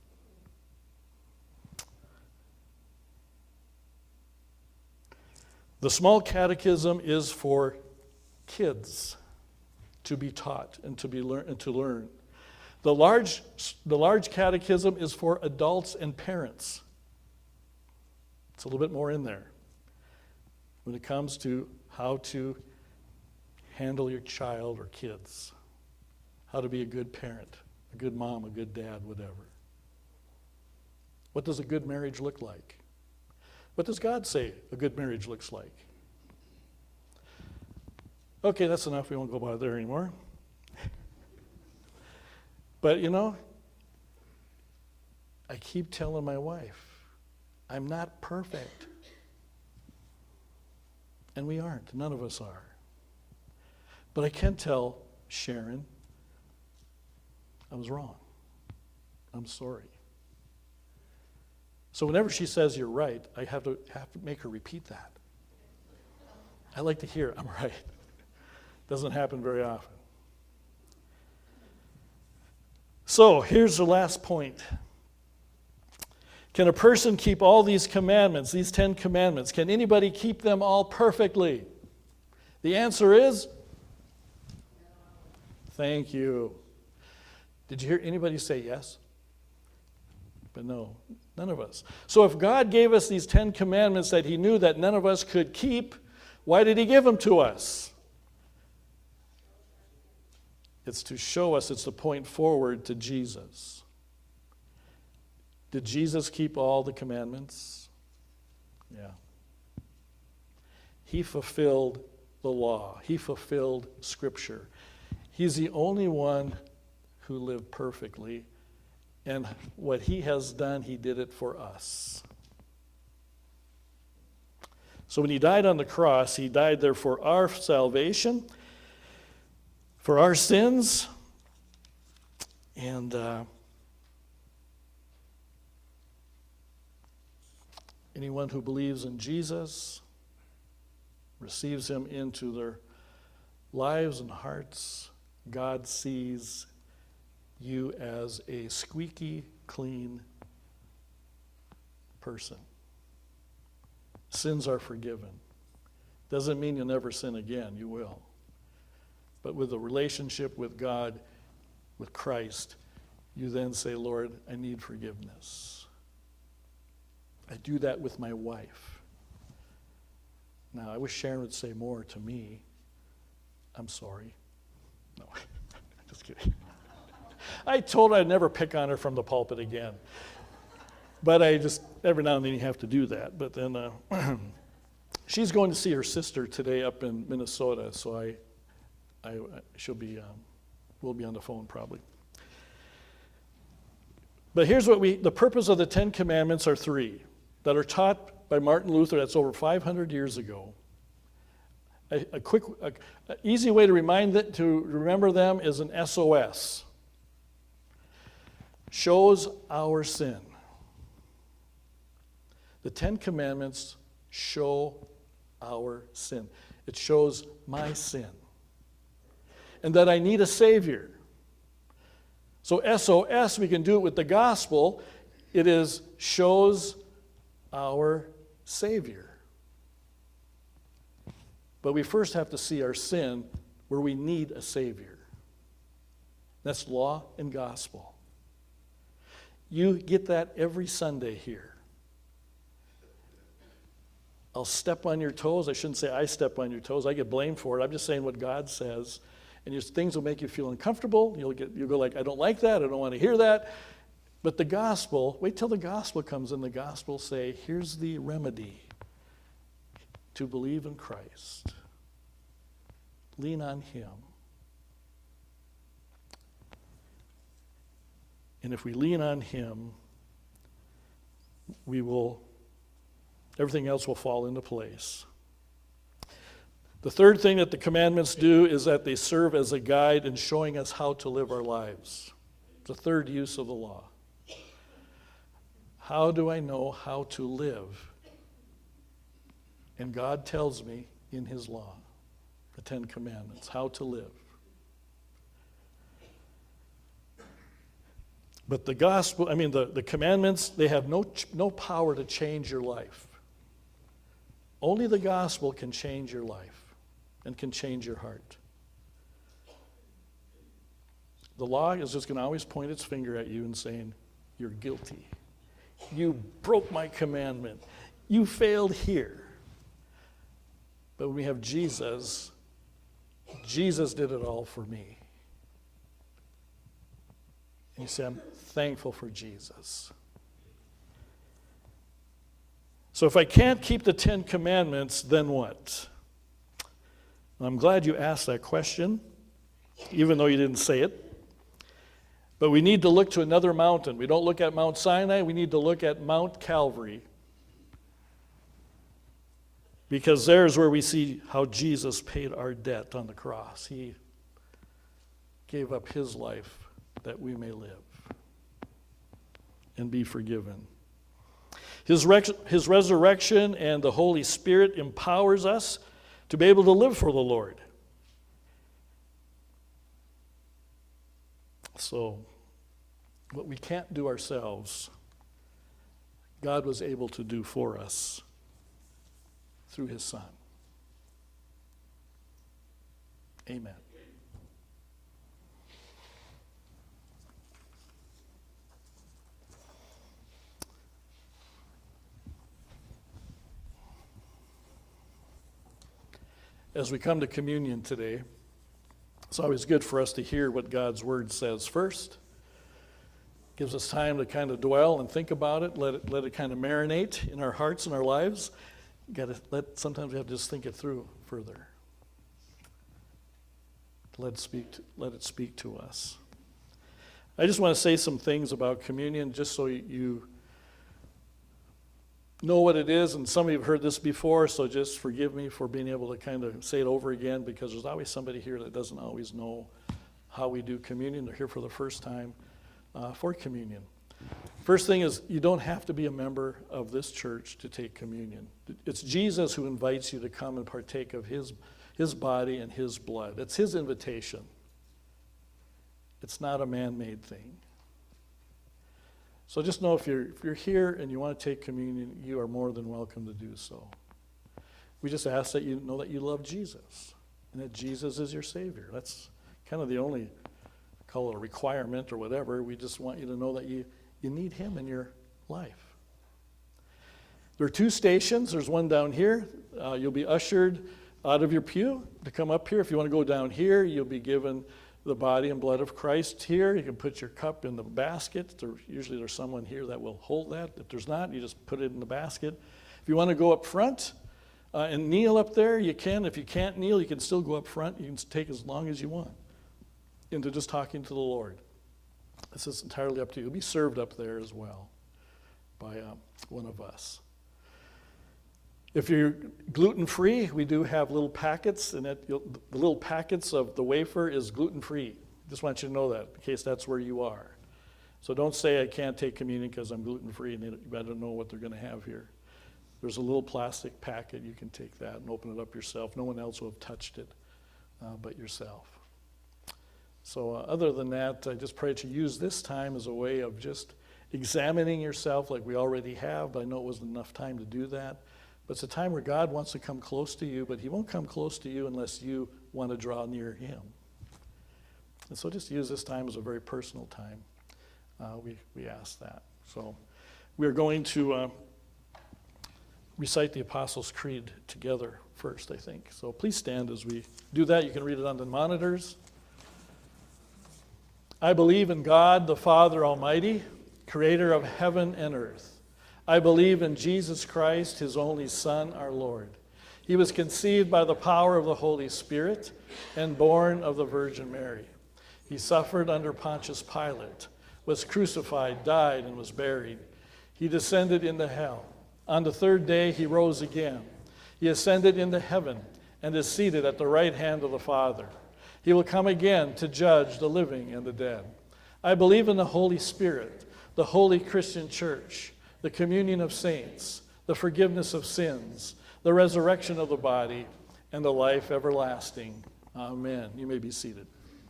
The small catechism is for kids to be taught and to learn. The large catechism is for adults and parents. It's a little bit more in there when it comes to how to handle your child or kids, how to be a good parent, a good mom, a good dad, whatever. What does a good marriage look like? What does God say a good marriage looks like? Okay, that's enough. We won't go by there anymore. But you know, I keep telling my wife, I'm not perfect. And we aren't. None of us are. But I can tell Sharon, I was wrong. I'm sorry. So whenever she says you're right, I have to make her repeat that. I like to hear I'm right. Doesn't happen very often. So here's the last point. Can a person keep all these commandments, these 10 commandments? Can anybody keep them all perfectly? The answer is, thank you. Did you hear anybody say yes? But no, none of us. So if God gave us these 10 commandments that he knew that none of us could keep, why did he give them to us? It's to show us, it's to point forward to Jesus. Did Jesus keep all the commandments? Yeah. He fulfilled the law. He fulfilled Scripture. He's the only one who lived perfectly. And what he has done, he did it for us. So when he died on the cross, he died there for our salvation, for our sins, and anyone who believes in Jesus, receives him into their lives and hearts, God sees you as a squeaky clean person. Sins are forgiven. Doesn't mean you'll never sin again, you will. But with a relationship with God, with Christ, you then say, Lord, I need forgiveness. I do that with my wife. Now, I wish Sharon would say more to me. I'm sorry. No, just kidding. I told her I'd never pick on her from the pulpit again. But I just, every now and then you have to do that. But then she's going to see her sister today up in Minnesota, so we'll be on the phone probably. But here's the purpose of the 10 Commandments are 3 that are taught by Martin Luther. That's over 500 years ago. A easy way to remember them is an SOS. Shows our sin. The Ten Commandments show our sin. It shows my sin. And that I need a Savior. So SOS, we can do it with the gospel. It shows our Savior. But we first have to see our sin where we need a Savior. That's law and gospel. You get that every Sunday here. I'll step on your toes. I shouldn't say I step on your toes. I get blamed for it. I'm just saying what God says. And things will make you feel uncomfortable. You'll go like, I don't like that. I don't want to hear that. But the gospel, wait till the gospel comes in. The gospel say, here's the remedy to believe in Christ. Lean on Him. And if we lean on Him, everything else will fall into place. The third thing that the commandments do is that they serve as a guide in showing us how to live our lives. The third use of the law. How do I know how to live? And God tells me in His law, the Ten Commandments, how to live. But the gospel, the commandments, they have no power to change your life. Only the gospel can change your life and can change your heart. The law is just going to always point its finger at you and saying, you're guilty. You broke my commandment. You failed here. But when we have Jesus, Jesus did it all for me. And you say, I'm thankful for Jesus. So if I can't keep the Ten Commandments, then what? I'm glad you asked that question, even though you didn't say it. But we need to look to another mountain. We don't look at Mount Sinai, we need to look at Mount Calvary. Because there's where we see how Jesus paid our debt on the cross. He gave up His life that we may live and be forgiven. His resurrection and the Holy Spirit empowers us to be able to live for the Lord. So, what we can't do ourselves, God was able to do for us through His Son. Amen. As we come to communion today, it's always good for us to hear what God's Word says first. Gives us time to kind of dwell and think about it, let it kind of marinate in our hearts and our lives. Sometimes we have to just think it through further. Let it speak to us. I just want to say some things about communion just so you know what it is, and some of you have heard this before, so just forgive me for being able to kind of say it over again, because there's always somebody here that doesn't always know how we do communion. They're here for the first time for communion. First thing is, you don't have to be a member of this church to take communion. It's Jesus who invites you to come and partake of His body and His blood. It's His invitation. It's not a man-made thing. So just know if you're here and you want to take communion, you are more than welcome to do so. We just ask that you know that you love Jesus and that Jesus is your Savior. That's kind of the only, call it a requirement or whatever. We just want you to know that you need Him in your life. There are 2 stations. There's one down here. You'll be ushered out of your pew to come up here. If you want to go down here, you'll be given the body and blood of Christ here. You can put your cup in the basket. Usually there's someone here that will hold that. If there's not, you just put it in the basket. If you want to go up front and kneel up there, you can. If you can't kneel, you can still go up front. You can take as long as you want into just talking to the Lord. This is entirely up to you. You'll be served up there as well by one of us. If you're gluten-free, we do have little packets, and the little packets of the wafer is gluten-free. Just want you to know that, in case that's where you are. So don't say I can't take communion because I'm gluten-free, and you better know what they're going to have here. There's a little plastic packet. You can take that and open it up yourself. No one else will have touched it but yourself. So other than that, I just pray that you use this time as a way of just examining yourself like we already have, but I know it wasn't enough time to do that. But it's a time where God wants to come close to you, but he won't come close to you unless you want to draw near him. And so just use this time as a very personal time. We ask that. So we're going to recite the Apostles' Creed together first, I think. So please stand as we do that. You can read it on the monitors. I believe in God, the Father Almighty, creator of heaven and earth. I believe in Jesus Christ, his only Son, our Lord. He was conceived by the power of the Holy Spirit and born of the Virgin Mary. He suffered under Pontius Pilate, was crucified, died, and was buried. He descended into hell. On the third day, he rose again. He ascended into heaven and is seated at the right hand of the Father. He will come again to judge the living and the dead. I believe in the Holy Spirit, the holy Christian church, the communion of saints, the forgiveness of sins, the resurrection of the body, and the life everlasting. Amen. You may be seated.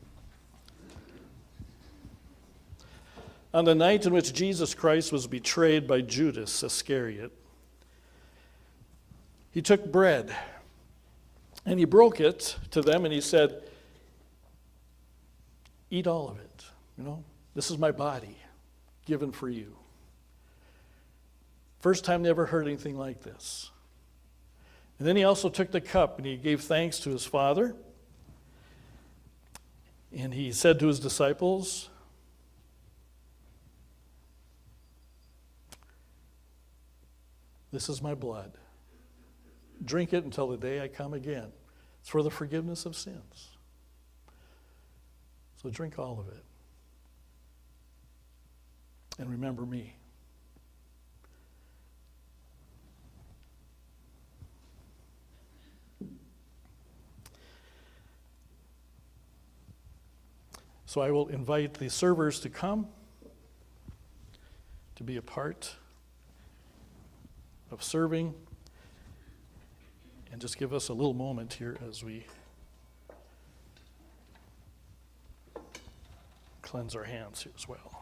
On the night in which Jesus Christ was betrayed by Judas Iscariot, he took bread, and he broke it to them, and he said, eat all of it. This is my body given for you. First time they ever heard anything like this. And then he also took the cup, and he gave thanks to his Father. And he said to his disciples, this is my blood. Drink it until the day I come again. It's for the forgiveness of sins. So drink all of it. And remember me. So I will invite the servers to come to be a part of serving, and just give us a little moment here as we cleanse our hands here as well.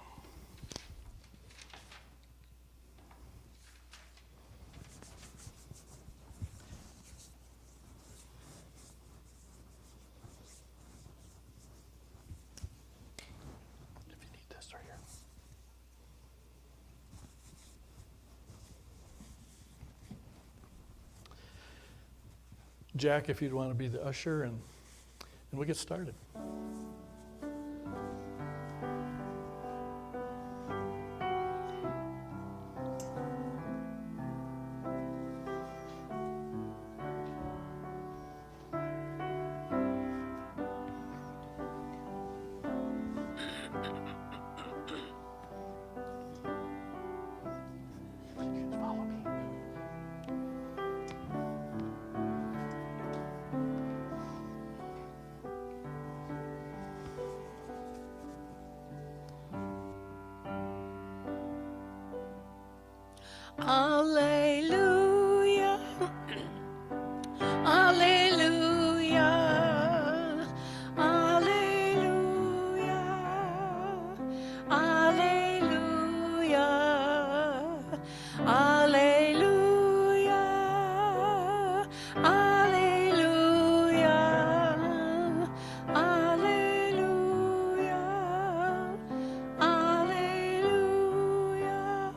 If you need this, right here. Jack, if you'd want to be the usher, and we'll get started. Follow me. Alleluia. Alleluia. Alleluia. Alleluia. Alleluia. Alleluia. Alleluia. Alleluia.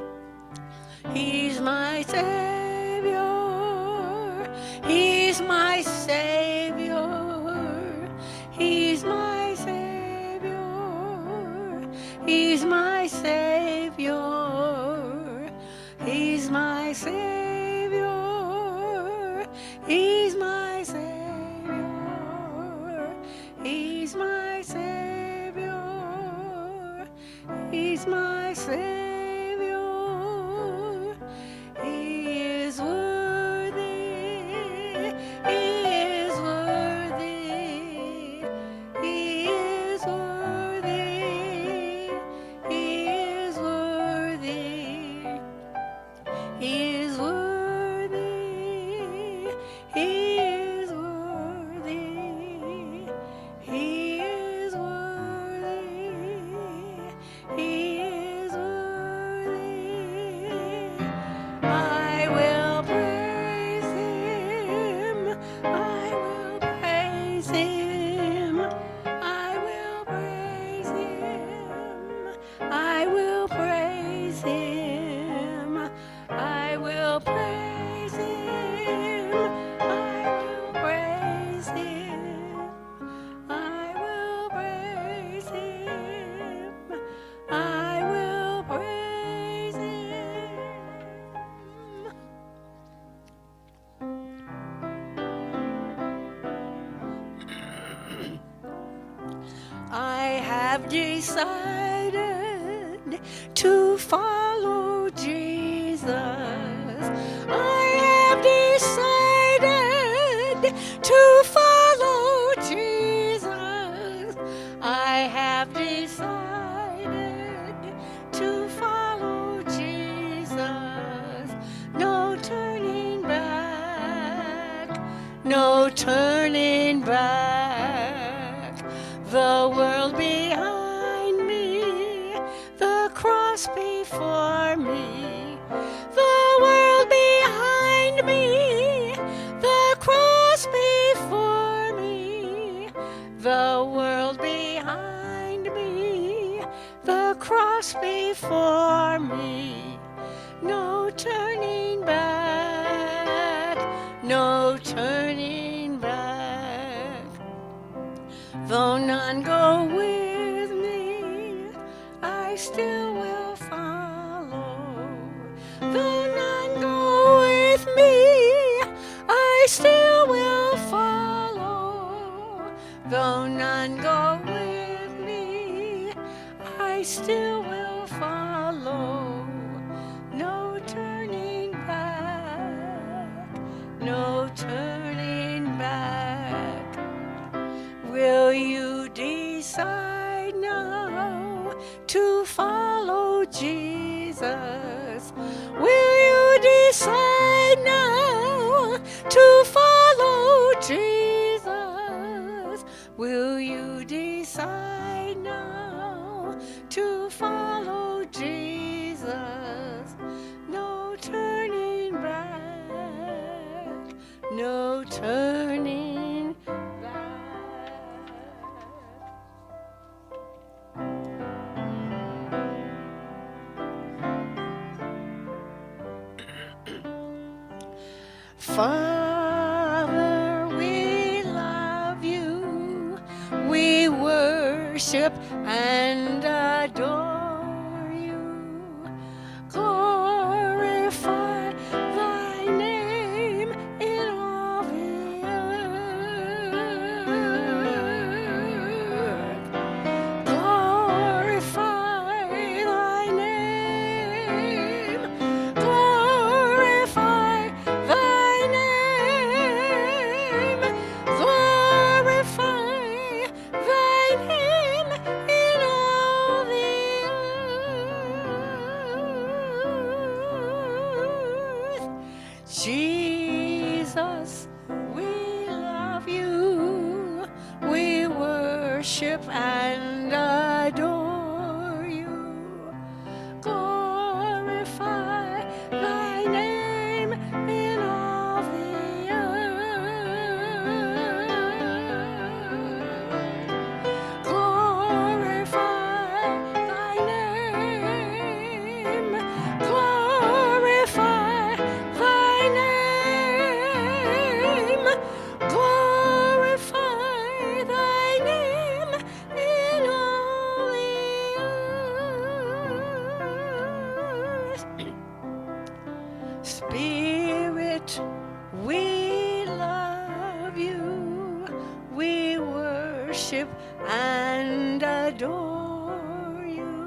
He's my Savior. He's my Savior. He's my Savior. He's my Savior. He's my Savior. He's my Savior. He's my Savior. He's my Savior. He is worthy. I have decided to follow Jesus. I have decided to follow Jesus. I have decided to follow Jesus. No turning back, no turning back. The world behind me, the cross before me. The world behind me, the cross before me. The world behind me, the cross before me. No turning back, no turning back. Though none go with me, I still will follow. Though none go with me, I still will follow. Though none go with me, I still will follow. No turning back, no turning back. Will you decide now to follow Jesus? Will you decide now to follow Jesus? Will you decide now to follow Jesus? No turning back, no turning back. Father, we love you. We worship and adore you. Glorify thy name in all the earth. Glorify thy name. Glorify thy name. Glorify thy name in all the earth. Jesus, we love you. We worship and adore you. Glorify thy name in all the earth. Glorify thy name. Glorify thy name. Glorify thy name in all the earth. Spirit, we love you. We worship and adore you.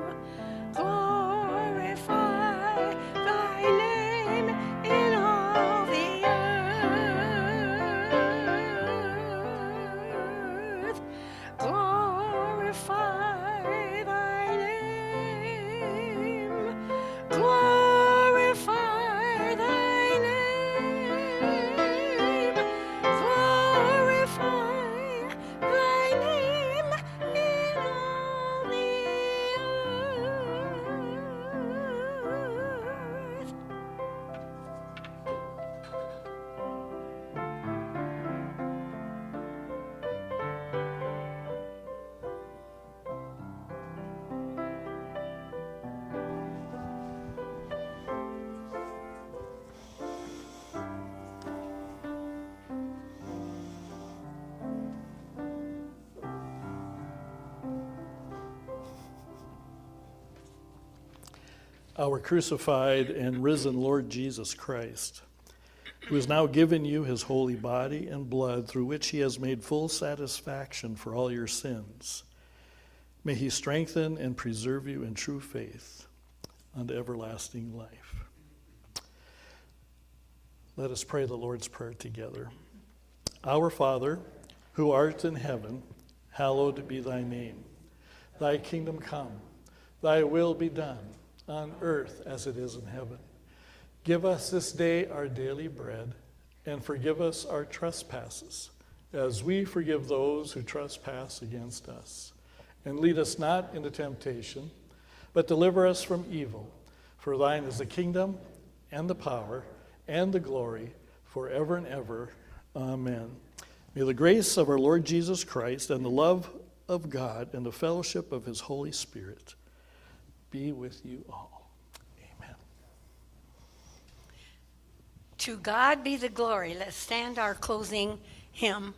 Glorify thy name in all the earth. Glorify thy name. Glorify thy name. Glorify thy name in all the earth. Our crucified and risen Lord Jesus Christ, who has now given you his holy body and blood, through which he has made full satisfaction for all your sins, May he strengthen and preserve you in true faith unto everlasting life. Let us pray the Lord's Prayer together. Our Father, who art in heaven, hallowed be thy name. Thy kingdom come, thy will be done, on earth as it is in heaven. Give us this day our daily bread, and forgive us our trespasses, as we forgive those who trespass against us. And lead us not into temptation, but deliver us from evil. For thine is the kingdom, and the power, and the glory, forever and ever. Amen. May the grace of our Lord Jesus Christ, and the love of God, and the fellowship of his Holy Spirit be with you all. Amen. To God be the glory. Let's stand our closing hymn.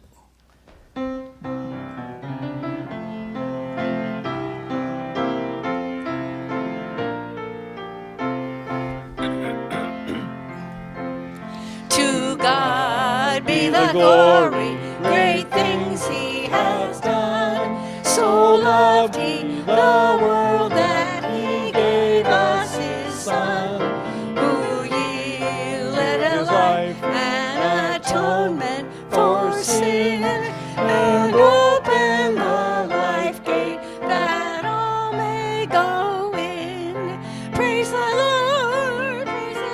To God be the glory, great things he has done. So loved he the world that he gave us his Son, who yielded his life and atonement for sin, and opened the life gate that all may go in. Praise the Lord,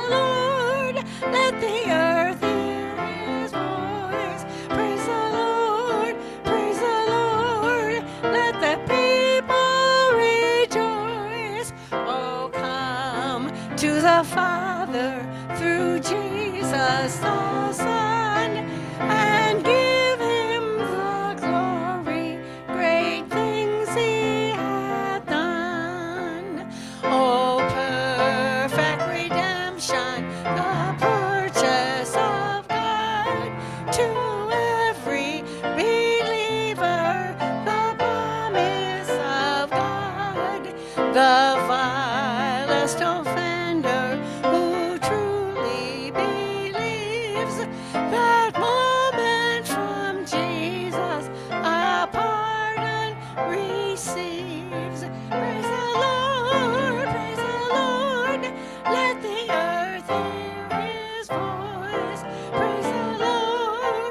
let the earth hear his voice. Praise the Lord, let the people rejoice. Oh, come to the Father through Jesus the Son, and give him the glory, great things he hath done. Oh, perfect redemption, the purchase of God, to every believer, the promise of God. The vilest offender who truly believes, that moment from Jesus a pardon receives. Praise the Lord, let the earth hear his voice. Praise the Lord,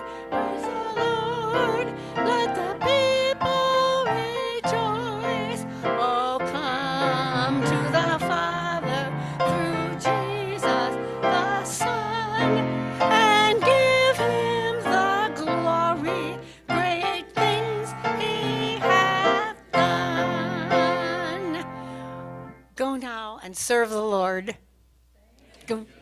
let the people rejoice. Oh, come to the Father through Jesus the Son, and give him the glory, great things he hath done. Go now and serve the Lord. Go.